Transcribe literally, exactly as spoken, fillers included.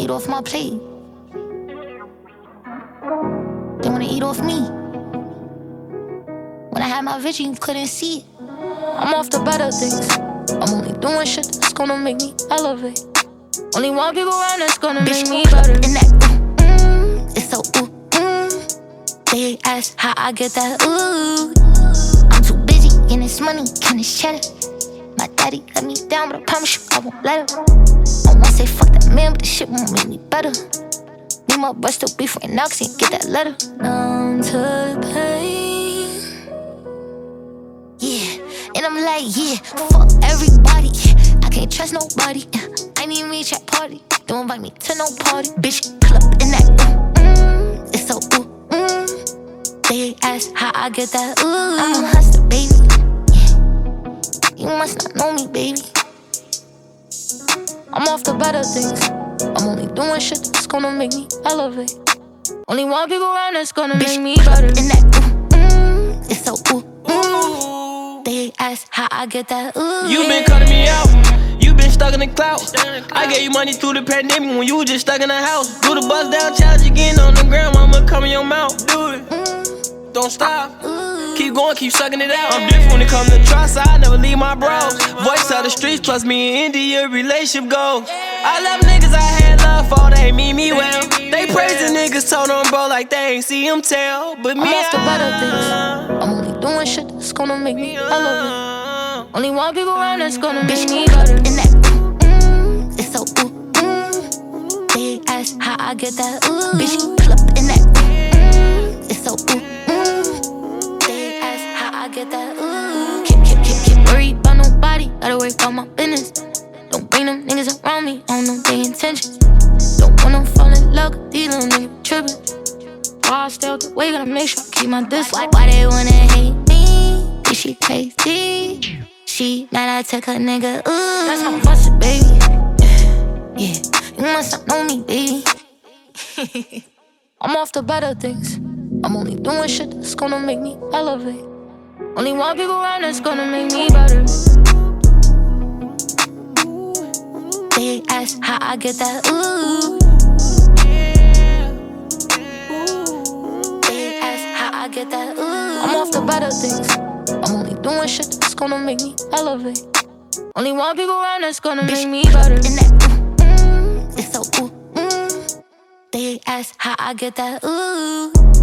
eat off my plate. They wanna eat off me. When I had my vision, you couldn't see it. I'm off the better things. I'm only doing shit that's gonna make me elevate. Only one people around that's gonna Bitch, make me better. In that ooh, mm, it's so ooh, mm. They ask how I get that ooh. I'm too busy getting this money, getting this cheddar. My daddy let me down, but I promise you I won't let him. I won't say fuck that man, but this shit won't make me better. Me and my bruh still beef right now, cause he ain't get that letter. Numb to the pain. Yeah, and I'm like, yeah, fuck everybody. I can't trust nobody. I need me chat party. Don't invite me to no party. Bitch, club in that ooh, mm. It's so ooh, mm. They ask how I get that ooh. I'm a hustler, baby. You must not know me, baby. I'm off the better things. I'm only doing shit that's gonna make me elevate. Only one people around that's gonna Bitch, make me better. In that ooh, mm, it's so ooh, mm. They ask how I get that ooh. You been cutting me out. You been stuck in the clout. I gave you money through the pandemic when you was just stuck in the house. Do the bust down challenge again on the ground. I'ma come in your mouth. Do it. Mm. Don't stop. Ooh. Keep going, keep sucking it out. I'm different when it comes to trust, I never leave my bros. Voice of the streets, plus me and India, relationship goals. I love niggas I had love for, they mean me well. They praise the niggas, told them bro like they ain't see them tell. But me, I'm off the better things. I'm only doing shit that's gonna make me elevate. Only one people around that's gonna Bitch, make me better. In that ooh, mm, it's so ooh, mm. They ask how I get that ooh. Bitch, club in that ooh, mm, it's so ooh, mm. I get that ooh. Keep, keep, keep, keep worried about nobody. Gotta worry about my business. Don't bring them niggas around me. I don't know their intentions. Don't wanna fall in love with these little niggas trippin'. Why I stay out the way, gotta make sure I keep my distance. Why, why they wanna hate me? Is she crazy? She mad I took her nigga, ooh. That's my busted, baby. Yeah, you must not know me, baby. I'm off the better things. I'm only doing shit that's gonna make me elevate. Only one people around that's gonna make me better. They ask how I get that ooh. They ask how I get that ooh. I'm off the better things. I'm only doing shit that's gonna make me elevate. Only one people around that's gonna Bitch, make me better. In that ooh, mm, it's so ooh, mm. They ask how I get that ooh.